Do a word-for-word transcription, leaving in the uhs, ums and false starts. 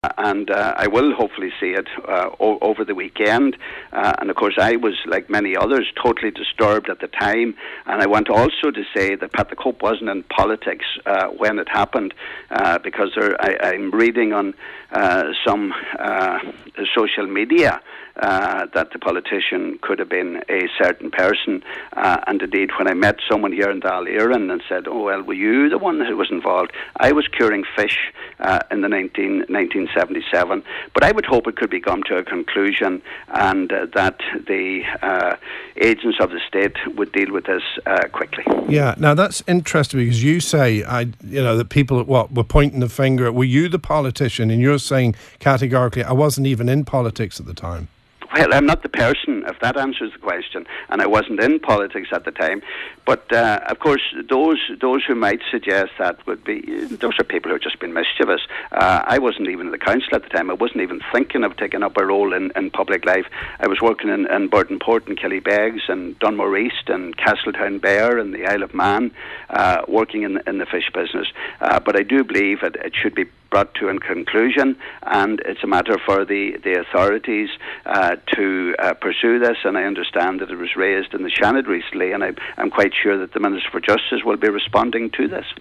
and uh, I will hopefully see it uh, o- over the weekend. Uh, and of course, I was, like many others, totally disturbed at the time. And I want also to say that Pat the Cope wasn't in politics uh, when it happened, uh, because there, I, I'm reading on uh, some uh, social media Uh, that the politician could have been a certain person, uh, and indeed when I met someone here in Dáil and said, oh well, were you the one who was involved? I was curing fish uh, in the nineteen seventy-seven, but I would hope it could be come to a conclusion, and uh, that the uh, agents of the state would deal with this uh, quickly. Yeah, now that's interesting, because you say, I, you know, that people what were pointing the finger at, were you the politician? And you're saying categorically, I wasn't even in politics at the time. Well, I'm not the person, if that answers the question, and I wasn't in politics at the time. But, uh, of course, those those who might suggest that would be, those are people who have just been mischievous. Uh, I wasn't even in the council at the time. I wasn't even thinking of taking up a role in, in public life. I was working in, in Burtonport and Killybegs and Dunmore East and Castletown Bear and the Isle of Man, uh, working in, in the fish business. Uh, but I do believe it, it should be brought to a conclusion, and it's a matter for the, the authorities uh, to uh, pursue this. And I understand that it was raised in the Seanad recently, and I, I'm quite sure that the Minister for Justice will be responding to this.